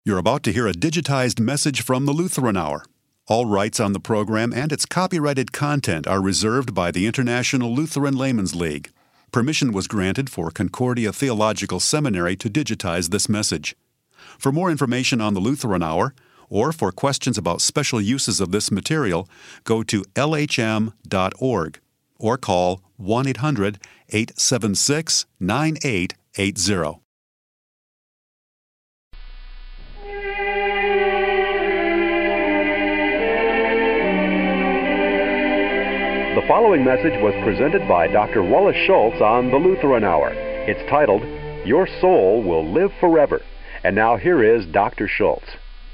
You're about to hear a digitized message from the Lutheran Hour. All rights on the program and its copyrighted content are reserved by the International Lutheran Laymen's League. Permission was granted for Concordia Theological Seminary to digitize this message. For more information on the Lutheran Hour, or for questions about special uses of this material, go to lhm.org or call 1-800-876-9880. The following message was presented by Dr. Wallace Schultz on the Lutheran Hour. It's titled, Your Soul Will Live Forever. And now here is Dr. Schultz.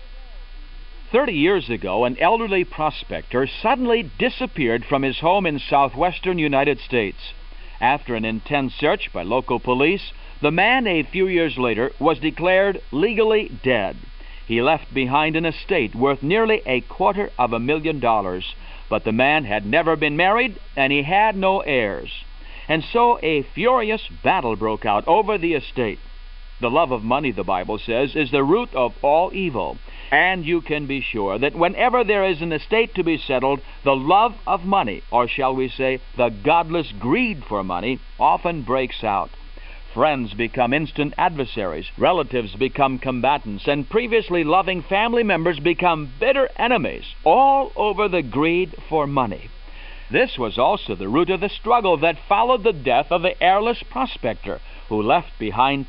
30 years ago, an elderly prospector suddenly disappeared from his home in southwestern United States. After an intense search by local police, the man a few years later was declared legally dead. He left behind an estate worth nearly $250,000, but the man had never been married and he had no heirs. And so a furious battle broke out over the estate. The love of money, the Bible says, is the root of all evil. And you can be sure that whenever there is an estate to be settled, the love of money, or shall we say, the godless greed for money, often breaks out. Friends become instant adversaries, relatives become combatants, and previously loving family members become bitter enemies, all over the greed for money. This was also the root of the struggle that followed the death of the heirless prospector, who left behind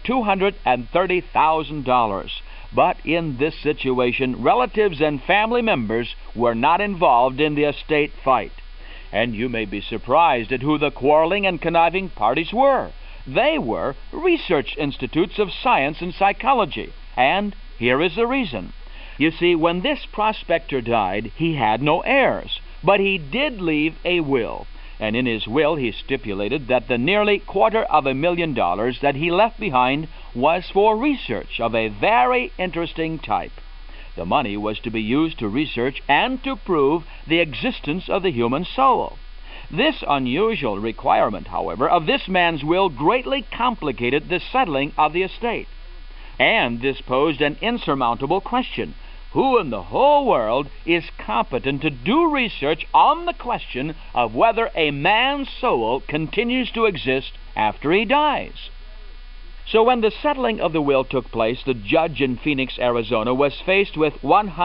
$230,000. But in this situation, relatives and family members were not involved in the estate fight. And you may be surprised at who the quarreling and conniving parties were. They were research institutes of science and psychology. And here is the reason. You see, when this prospector died, he had no heirs, but he did leave a will. And in his will he stipulated that the nearly $250,000 that he left behind was for research of a very interesting type. The money was to be used to research and to prove the existence of the human soul. This unusual requirement, however, of this man's will greatly complicated the settling of the estate. And this posed an insurmountable question. Who in the whole world is competent to do research on the question of whether a man's soul continues to exist after he dies? So when the settling of the will took place, the judge in Phoenix, Arizona, was faced with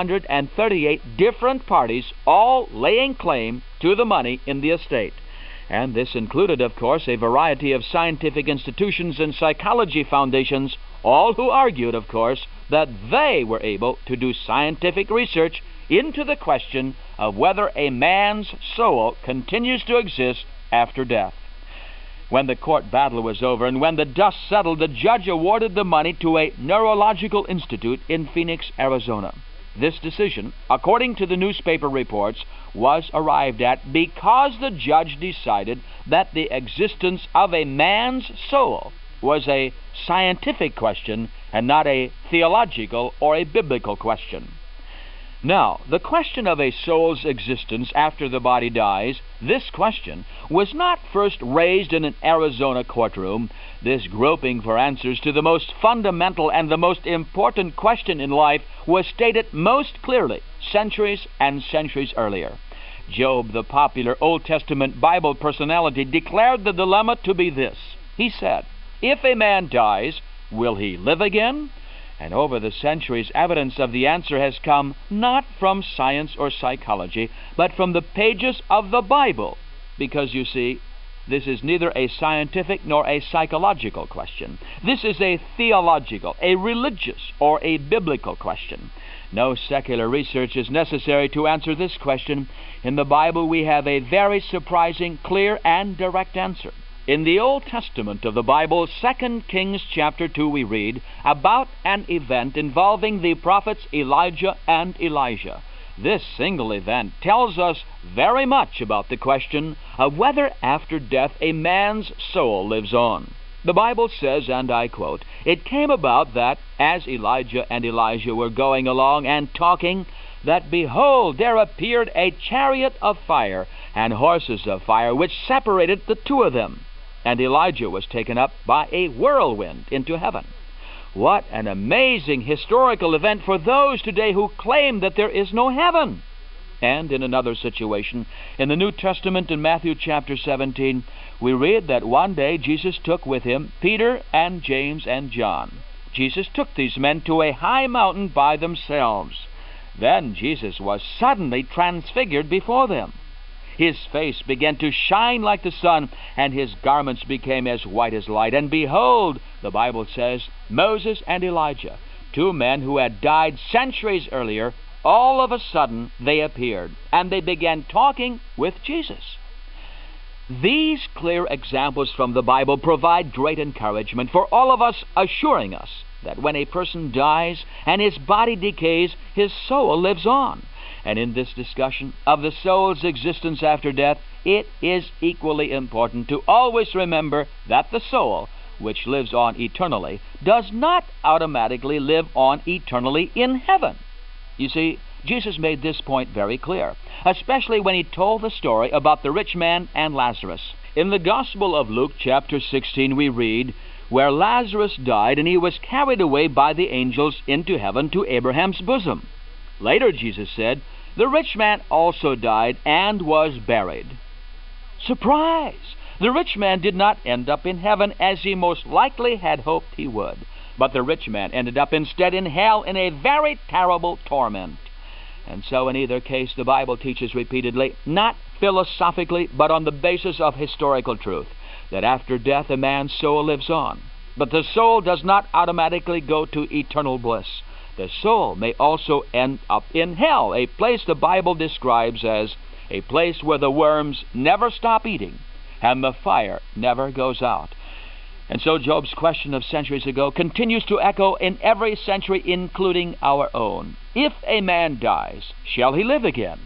138 different parties, all laying claim to the money in the estate. And this included, of course, a variety of scientific institutions and psychology foundations, all who argued, of course, that they were able to do scientific research into the question of whether a man's soul continues to exist after death. When the court battle was over and when the dust settled, the judge awarded the money to a neurological institute in Phoenix, Arizona. This decision, according to the newspaper reports, was arrived at because the judge decided that the existence of a man's soul was a scientific question and not a theological or a biblical question. Now, the question of a soul's existence after the body dies, this question was not first raised in an Arizona courtroom. This groping for answers to the most fundamental and the most important question in life was stated most clearly centuries and centuries earlier. Job, the popular Old Testament Bible personality, declared the dilemma to be this. He said, "If a man dies, will he live again?" And over the centuries, evidence of the answer has come not from science or psychology, but from the pages of the Bible. Because, you see, this is neither a scientific nor a psychological question. This is a theological, a religious, or a biblical question. No secular research is necessary to answer this question. In the Bible, we have a very surprising, clear, and direct answer. In the Old Testament of the Bible, 2 Kings chapter 2, we read about an event involving the prophets Elijah and Elisha. This single event tells us very much about the question of whether after death a man's soul lives on. The Bible says, and I quote, "It came about that, as Elijah and Elisha were going along and talking, that behold, there appeared a chariot of fire and horses of fire, which separated the two of them. And Elijah was taken up by a whirlwind into heaven. What an amazing historical event for those today who claim that there is no heaven. And in another situation, in the New Testament in Matthew chapter 17, we read that one day Jesus took with him Peter and James and John. Jesus took these men to a high mountain by themselves. Then Jesus was suddenly transfigured before them. His face began to shine like the sun, and his garments became as white as light. And behold, the Bible says, Moses and Elijah, two men who had died centuries earlier, all of a sudden they appeared, and they began talking with Jesus. These clear examples from the Bible provide great encouragement for all of us, assuring us that when a person dies and his body decays, his soul lives on. And in this discussion of the soul's existence after death, it is equally important to always remember that the soul, which lives on eternally, does not automatically live on eternally in heaven. You see, Jesus made this point very clear, especially when he told the story about the rich man and Lazarus. In the Gospel of Luke chapter 16 we read, where Lazarus died and he was carried away by the angels into heaven to Abraham's bosom. Later Jesus said, the rich man also died and was buried. Surprise! The rich man did not end up in heaven as he most likely had hoped he would, but the rich man ended up instead in hell in a very terrible torment. And so in either case, the Bible teaches repeatedly, not philosophically, but on the basis of historical truth, that after death a man's soul lives on. But the soul does not automatically go to eternal bliss. The soul may also end up in hell, a place the Bible describes as a place where the worms never stop eating and the fire never goes out. And so Job's question of centuries ago continues to echo in every century, including our own. If a man dies, shall he live again?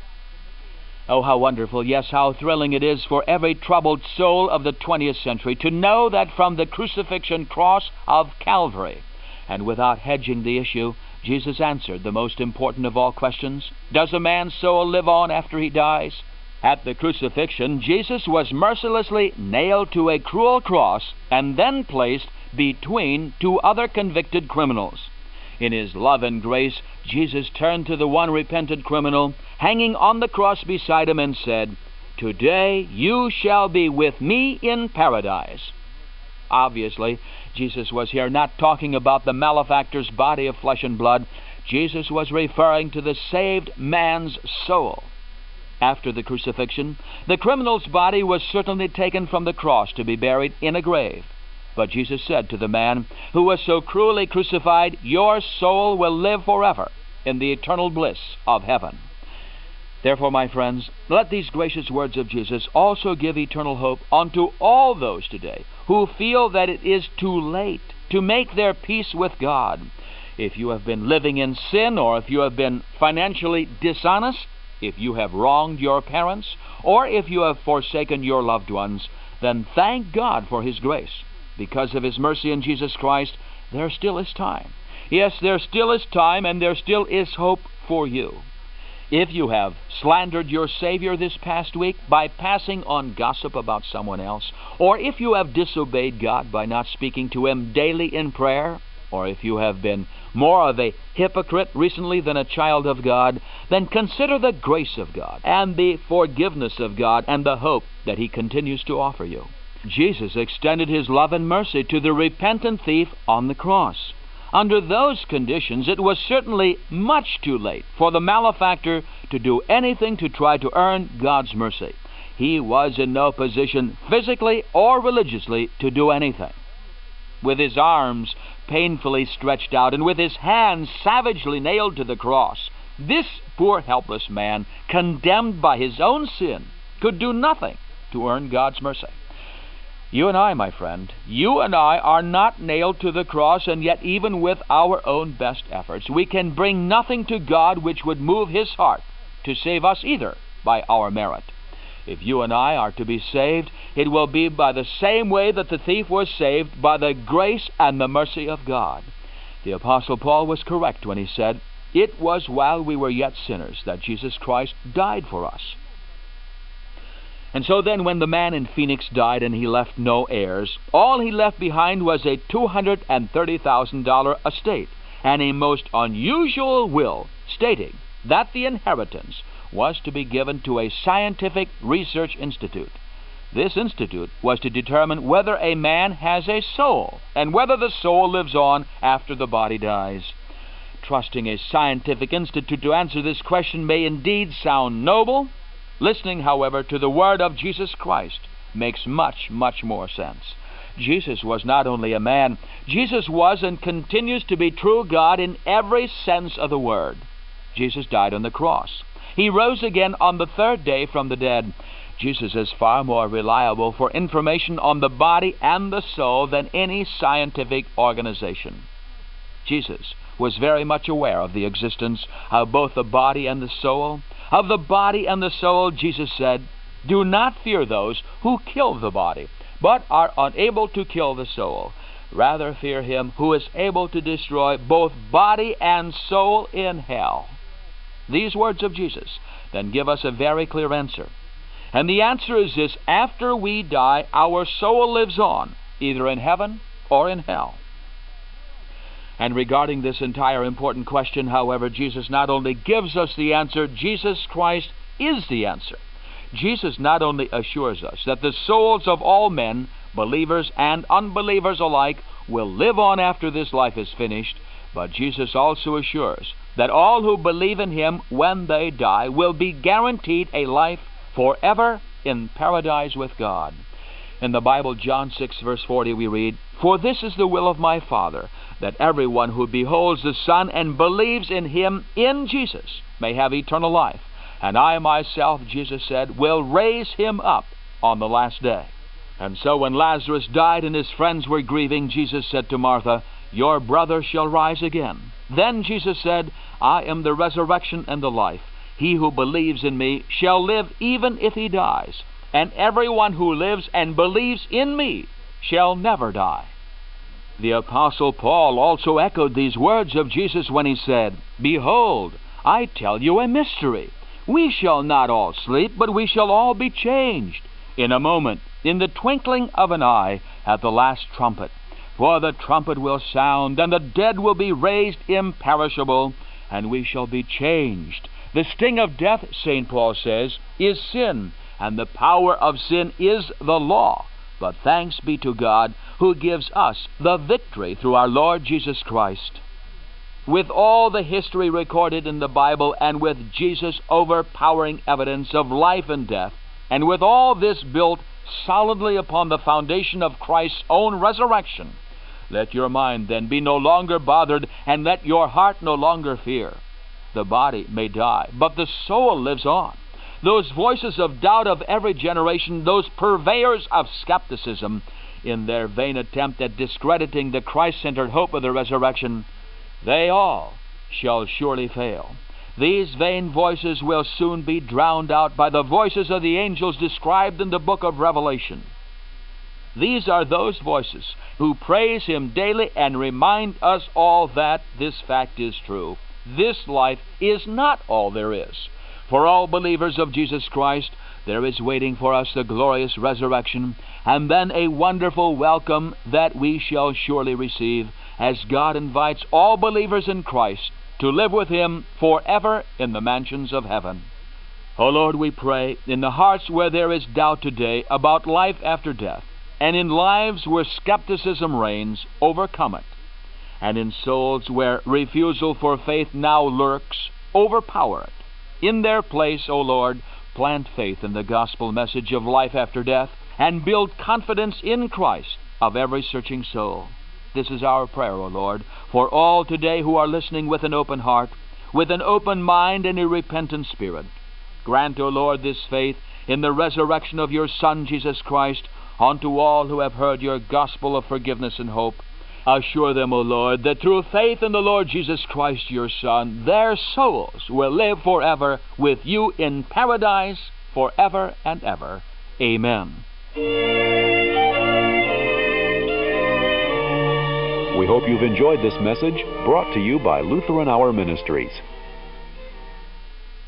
Oh, how wonderful, yes, how thrilling it is for every troubled soul of the 20th century to know that from the crucifixion cross of Calvary, and without hedging the issue, Jesus answered the most important of all questions. Does a man's soul live on after he dies? At the crucifixion, Jesus was mercilessly nailed to a cruel cross and then placed between two other convicted criminals. In his love and grace, Jesus turned to the one repentant criminal hanging on the cross beside him and said, "Today you shall be with me in paradise." Obviously, Jesus was here not talking about the malefactor's body of flesh and blood. Jesus was referring to the saved man's soul. After the crucifixion, the criminal's body was certainly taken from the cross to be buried in a grave. But Jesus said to the man who was so cruelly crucified, "Your soul will live forever in the eternal bliss of heaven." Therefore, my friends, let these gracious words of Jesus also give eternal hope unto all those today who feel that it is too late to make their peace with God. If you have been living in sin, or if you have been financially dishonest, if you have wronged your parents, or if you have forsaken your loved ones, then thank God for His grace. Because of His mercy in Jesus Christ, there still is time. Yes, there still is time, and there still is hope for you. If you have slandered your Savior this past week by passing on gossip about someone else, or if you have disobeyed God by not speaking to Him daily in prayer, or if you have been more of a hypocrite recently than a child of God, then consider the grace of God and the forgiveness of God and the hope that He continues to offer you. Jesus extended His love and mercy to the repentant thief on the cross. Under those conditions, it was certainly much too late for the malefactor to do anything to try to earn God's mercy. He was in no position, physically or religiously, to do anything. With his arms painfully stretched out and with his hands savagely nailed to the cross, this poor helpless man, condemned by his own sin, could do nothing to earn God's mercy. You and I, my friend, you and I are not nailed to the cross, and yet even with our own best efforts, we can bring nothing to God which would move His heart to save us either by our merit. If you and I are to be saved, it will be by the same way that the thief was saved, by the grace and the mercy of God. The Apostle Paul was correct when he said, "It was while we were yet sinners that Jesus Christ died for us." And so then when the man in Phoenix died and he left no heirs, all he left behind was a $230,000 estate and a most unusual will stating that the inheritance was to be given to a scientific research institute. This institute was to determine whether a man has a soul and whether the soul lives on after the body dies. Trusting a scientific institute to answer this question may indeed sound noble. Listening, however, to the word of Jesus Christ makes much, much more sense. Jesus was not only a man, Jesus was and continues to be true God in every sense of the word. Jesus died on the cross. He rose again on the third day from the dead. Jesus is far more reliable for information on the body and the soul than any scientific organization. Jesus was very much aware of the existence of both the body and the soul. Of the body and the soul, Jesus said, "Do not fear those who kill the body, but are unable to kill the soul. Rather fear him who is able to destroy both body and soul in hell." These words of Jesus then give us a very clear answer. And the answer is this: after we die, our soul lives on, either in heaven or in hell. And regarding this entire important question, however, Jesus not only gives us the answer, Jesus Christ is the answer. Jesus not only assures us that the souls of all men, believers and unbelievers alike, will live on after this life is finished, but Jesus also assures that all who believe in him when they die will be guaranteed a life forever in paradise with God. In the Bible, John 6, verse 40, we read, "For this is the will of my Father, that everyone who beholds the Son and believes in him, in Jesus, may have eternal life. And I myself," Jesus said, "will raise him up on the last day." And so when Lazarus died and his friends were grieving, Jesus said to Martha, "Your brother shall rise again." Then Jesus said, "I am the resurrection and the life. He who believes in me shall live even if he dies. And everyone who lives and believes in me shall never die." The Apostle Paul also echoed these words of Jesus when he said, "Behold, I tell you a mystery. We shall not all sleep, but we shall all be changed in a moment, in the twinkling of an eye, at the last trumpet. For the trumpet will sound, and the dead will be raised imperishable, and we shall be changed. The sting of death," St. Paul says, "is sin, and the power of sin is the law. But thanks be to God, who gives us the victory through our Lord Jesus Christ." With all the history recorded in the Bible, and with Jesus' overpowering evidence of life and death, and with all this built solidly upon the foundation of Christ's own resurrection, let your mind then be no longer bothered, and let your heart no longer fear. The body may die, but the soul lives on. Those voices of doubt of every generation, those purveyors of skepticism, in their vain attempt at discrediting the Christ-centered hope of the resurrection, they all shall surely fail. These vain voices will soon be drowned out by the voices of the angels described in the book of Revelation. These are those voices who praise him daily and remind us all that this fact is true. This life is not all there is. For all believers of Jesus Christ, there is waiting for us the glorious resurrection, and then a wonderful welcome that we shall surely receive, as God invites all believers in Christ to live with him forever in the mansions of heaven. O Lord, we pray, in the hearts where there is doubt today about life after death, and in lives where skepticism reigns, overcome it. And in souls where refusal for faith now lurks, overpower it. In their place, O Lord, plant faith in the gospel message of life after death, and build confidence in Christ of every searching soul. This is our prayer, O Lord, for all today who are listening with an open heart, with an open mind and a repentant spirit. Grant, O Lord, this faith in the resurrection of your Son, Jesus Christ, unto all who have heard your gospel of forgiveness and hope. Assure them, O Lord, that through faith in the Lord Jesus Christ, your Son, their souls will live forever with you in paradise forever and ever. Amen. We hope you've enjoyed this message brought to you by Lutheran Hour Ministries.